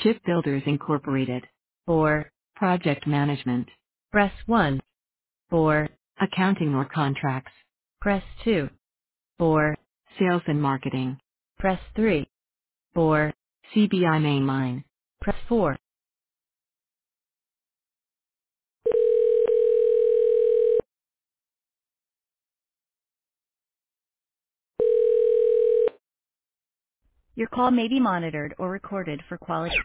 Shipbuilders Incorporated. For project management, press 1. For accounting or contracts, press 2. For sales and marketing, press 3. For CBI Mainline, press 4. Your call may be monitored or recorded for quality.